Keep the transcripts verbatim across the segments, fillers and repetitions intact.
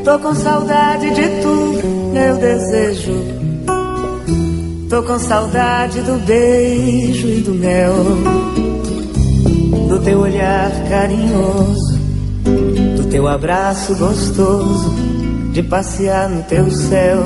Tô com saudade de tu, meu desejo. Tô com saudade do beijo e do mel, do teu olhar carinhoso, do teu abraço gostoso, de passear no teu céu.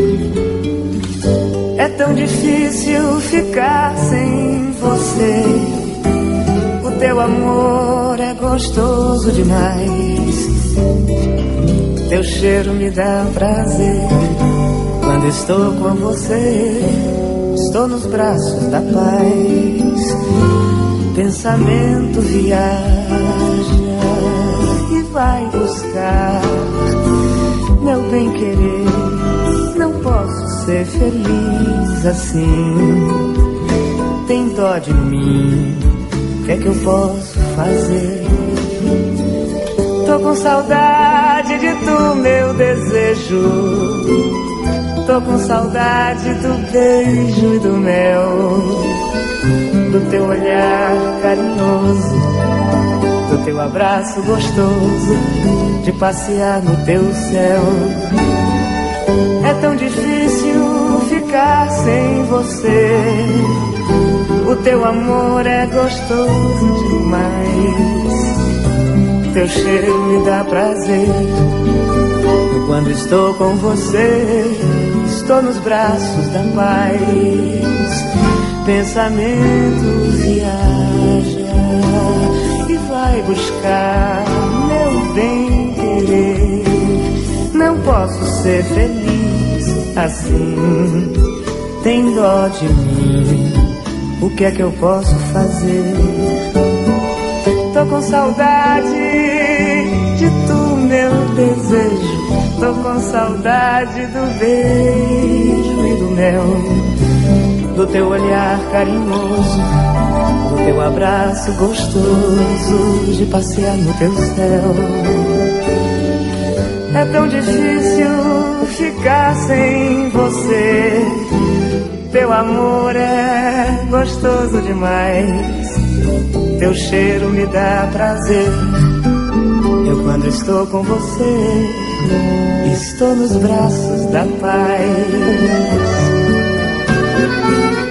É tão difícil ficar sem você. O teu amor é gostoso demais. Teu cheiro me dá prazer. Quando estou com você, estou nos braços da paz. Pensamento viaja e vai buscar meu bem-querer. Não posso ser feliz assim. Tem dó de mim, o que é que eu posso fazer? Tô com saudade de tu, meu desejo. Tô com saudade do beijo e do mel, do teu olhar carinhoso, do teu abraço gostoso, de passear no teu céu. É tão difícil ficar sem você. O teu amor é gostoso demais. Teu cheiro me dá prazer. E quando estou com você, estou nos braços da paz. Pensamento viaja e vai buscar meu bem-querer. Não posso ser feliz assim. Tem dó de mim, o que é que eu posso fazer? Tô com saudade de tu, meu desejo. Tô com saudade do beijo e do mel, do teu olhar carinhoso, do teu abraço gostoso, de passear no teu céu. É tão difícil ficar sem você. Teu amor é gostoso demais. Teu cheiro me dá prazer. Eu quando estou com você, estou nos braços da paz.